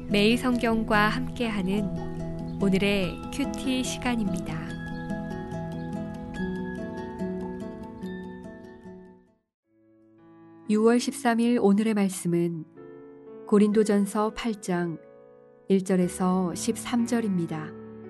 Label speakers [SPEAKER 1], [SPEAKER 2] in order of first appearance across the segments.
[SPEAKER 1] 매일 성경과 함께하는 오늘의 큐티 시간입니다. 6월 13일 오늘의 말씀은 고린도전서 8장 1절에서 13절입니다.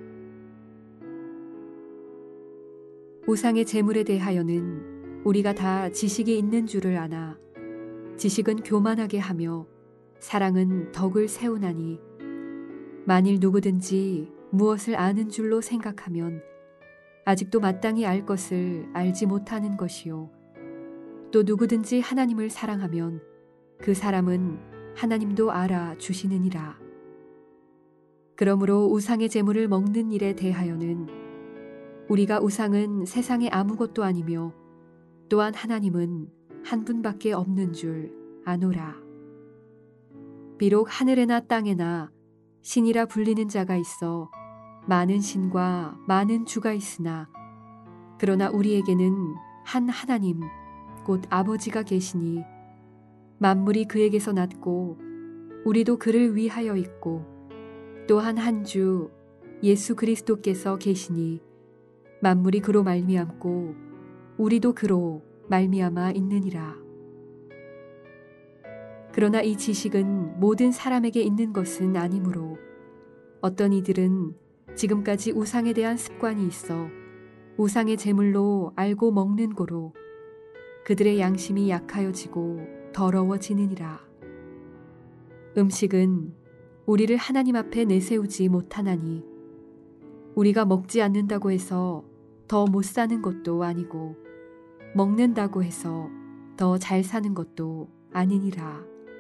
[SPEAKER 1] 우상의 제물에 대하여는 우리가 다 지식이 있는 줄을 아나 지식은 교만하게 하며 사랑은 덕을 세우나니 만일 누구든지 무엇을 아는 줄로 생각하면 아직도 마땅히 알 것을 알지 못하는 것이요 또 누구든지 하나님을 사랑하면 그 사람은 하나님도 알아주시느니라. 그러므로 우상의 제물을 먹는 일에 대하여는 우리가 우상은 세상에 아무것도 아니며 또한 하나님은 한 분밖에 없는 줄 아노라. 비록 하늘에나 땅에나 신이라 불리는 자가 있어 많은 신과 많은 주가 있으나 그러나 우리에게는 한 하나님 곧 아버지가 계시니 만물이 그에게서 났고 우리도 그를 위하여 있고 또한 한 주 예수 그리스도께서 계시니 만물이 그로 말미암고 우리도 그로 말미암아 있느니라. 그러나 이 지식은 모든 사람에게 있는 것은 아니므로 어떤 이들은 지금까지 우상에 대한 습관이 있어 우상의 제물로 알고 먹는 고로 그들의 양심이 약하여지고 더러워지느니라. 음식은 우리를 하나님 앞에 내세우지 못하나니 우리가 먹지 않는다고 해서 더 못 사는 것도 아니고 먹는다고 해서 더 잘 사는 것도 아니니라.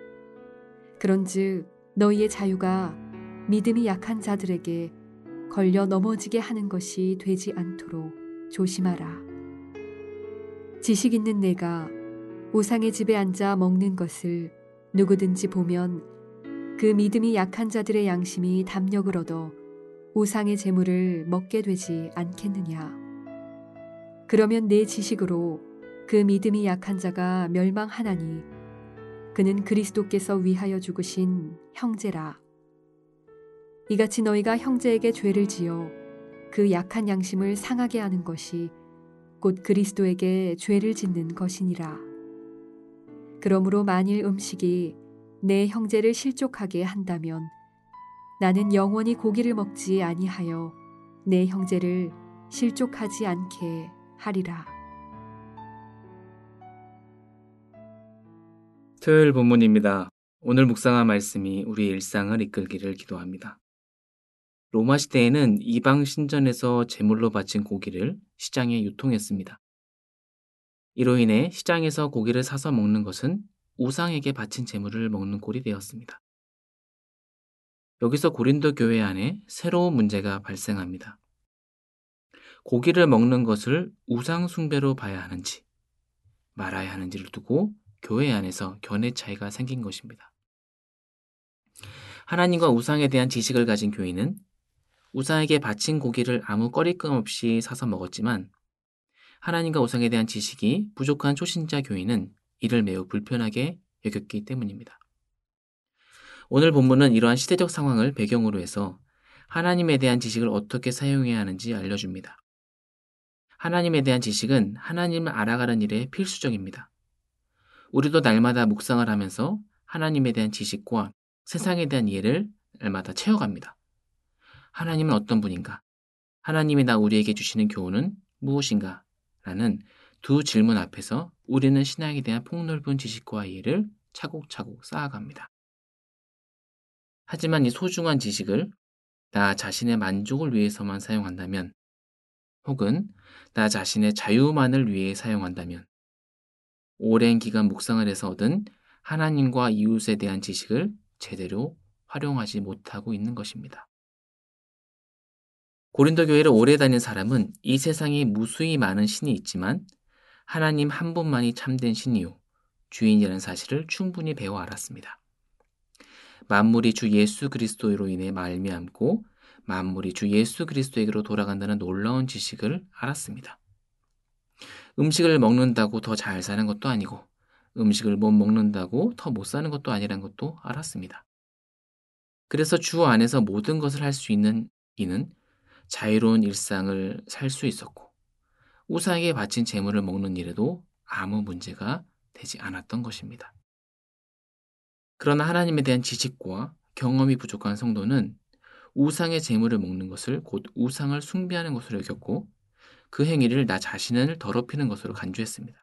[SPEAKER 1] 그런즉 너희의 자유가 믿음이 약한 자들에게 걸려 넘어지게 하는 것이 되지 않도록 조심하라. 지식 있는 내가 우상의 집에 앉아 먹는 것을 누구든지 보면 그 믿음이 약한 자들의 양심이 담력을 얻어 우상의 제물을 먹게 되지 않겠느냐. 그러면 내 지식으로 그 믿음이 약한 자가 멸망하나니 그는 그리스도께서 위하여 죽으신 형제라. 이같이 너희가 형제에게 죄를 지어 그 약한 양심을 상하게 하는 것이 곧 그리스도에게 죄를 짓는 것이니라. 그러므로 만일 음식이 내 형제를 실족하게 한다면 나는 영원히 고기를 먹지 아니하여 내 형제를 실족하지 않게 하리라.
[SPEAKER 2] 토요일 본문입니다. 오늘 묵상한 말씀이 우리의 일상을 이끌기를 기도합니다. 로마 시대에는 이방 신전에서 제물로 바친 고기를 시장에 유통했습니다. 이로 인해 시장에서 고기를 사서 먹는 것은 우상에게 바친 제물을 먹는 꼴이 되었습니다. 여기서 고린도 교회 안에 새로운 문제가 발생합니다. 고기를 먹는 것을 우상 숭배로 봐야 하는지 말아야 하는지를 두고 교회 안에서 견해 차이가 생긴 것입니다. 하나님과 우상에 대한 지식을 가진 교인은 우상에게 바친 고기를 아무 꺼리낌 없이 사서 먹었지만 하나님과 우상에 대한 지식이 부족한 초신자 교인은 이를 매우 불편하게 여겼기 때문입니다. 오늘 본문은 이러한 시대적 상황을 배경으로 해서 하나님에 대한 지식을 어떻게 사용해야 하는지 알려줍니다. 하나님에 대한 지식은 하나님을 알아가는 일에 필수적입니다. 우리도 날마다 묵상을 하면서 하나님에 대한 지식과 세상에 대한 이해를 날마다 채워갑니다. 하나님은 어떤 분인가? 하나님이 우리에게 주시는 교훈은 무엇인가? 라는 두 질문 앞에서 우리는 신앙에 대한 폭넓은 지식과 이해를 차곡차곡 쌓아갑니다. 하지만 이 소중한 지식을 나 자신의 만족을 위해서만 사용한다면 혹은 나 자신의 자유만을 위해 사용한다면 오랜 기간 묵상을 해서 얻은 하나님과 이웃에 대한 지식을 제대로 활용하지 못하고 있는 것입니다. 고린도 교회를 오래 다닌 사람은 이 세상에 무수히 많은 신이 있지만 하나님 한 분만이 참된 신이요 주인이라는 사실을 충분히 배워 알았습니다. 만물이 주 예수 그리스도로 인해 말미암고 만물이 주 예수 그리스도에게로 돌아간다는 놀라운 지식을 알았습니다. 음식을 먹는다고 더 잘 사는 것도 아니고 음식을 못 먹는다고 더 못 사는 것도 아니라는 것도 알았습니다. 그래서 주 안에서 모든 것을 할 수 있는 이는 자유로운 일상을 살 수 있었고 우상에게 바친 재물을 먹는 일에도 아무 문제가 되지 않았던 것입니다. 그러나 하나님에 대한 지식과 경험이 부족한 성도는 우상의 재물을 먹는 것을 곧 우상을 숭배하는 것으로 여겼고 그 행위를 나 자신을 더럽히는 것으로 간주했습니다.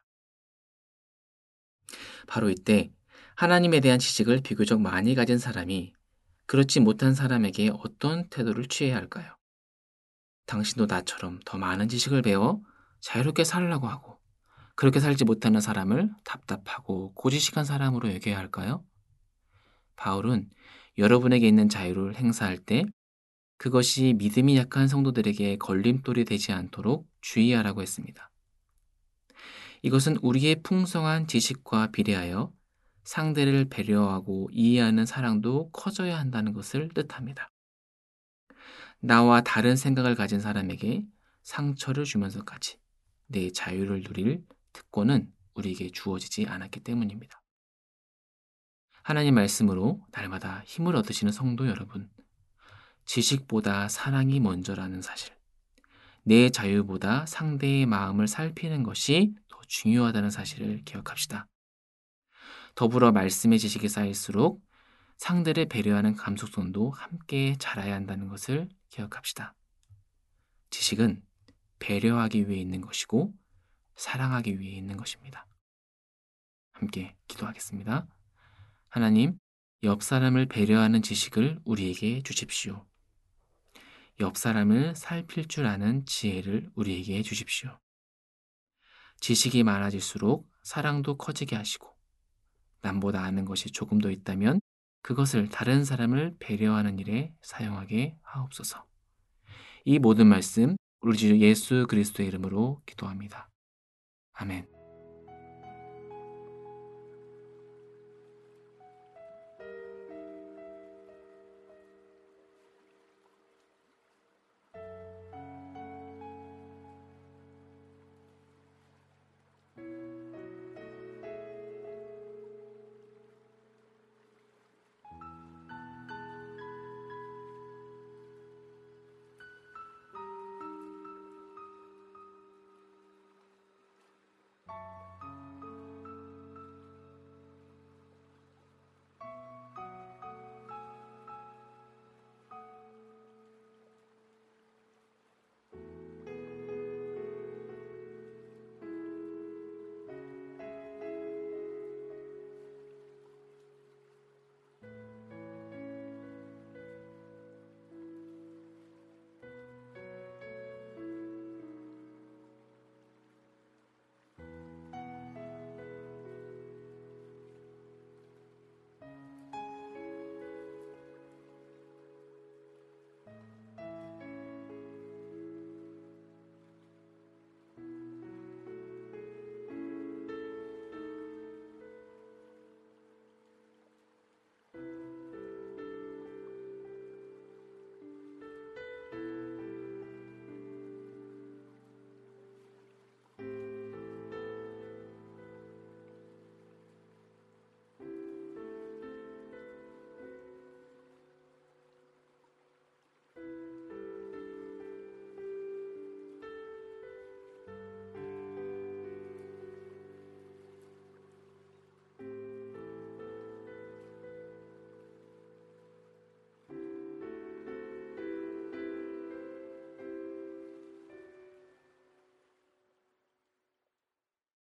[SPEAKER 2] 바로 이때 하나님에 대한 지식을 비교적 많이 가진 사람이 그렇지 못한 사람에게 어떤 태도를 취해야 할까요? 당신도 나처럼 더 많은 지식을 배워 자유롭게 살려고 하고 그렇게 살지 못하는 사람을 답답하고 고지식한 사람으로 여겨야 할까요? 바울은 여러분에게 있는 자유를 행사할 때 그것이 믿음이 약한 성도들에게 걸림돌이 되지 않도록 주의하라고 했습니다. 이것은 우리의 풍성한 지식과 비례하여 상대를 배려하고 이해하는 사랑도 커져야 한다는 것을 뜻합니다. 나와 다른 생각을 가진 사람에게 상처를 주면서까지 내 자유를 누릴 특권은 우리에게 주어지지 않았기 때문입니다. 하나님 말씀으로 날마다 힘을 얻으시는 성도 여러분, 지식보다 사랑이 먼저라는 사실, 내 자유보다 상대의 마음을 살피는 것이 더 중요하다는 사실을 기억합시다. 더불어 말씀의 지식이 쌓일수록 상대를 배려하는 감수성도 함께 자라야 한다는 것을 기억합시다. 지식은 배려하기 위해 있는 것이고 사랑하기 위해 있는 것입니다. 함께 기도하겠습니다. 하나님, 옆 사람을 배려하는 지식을 우리에게 주십시오. 옆 사람을 살필 줄 아는 지혜를 우리에게 주십시오. 지식이 많아질수록 사랑도 커지게 하시고 남보다 아는 것이 조금 더 있다면 그것을 다른 사람을 배려하는 일에 사용하게 하옵소서. 이 모든 말씀 우리 주 예수 그리스도의 이름으로 기도합니다. 아멘.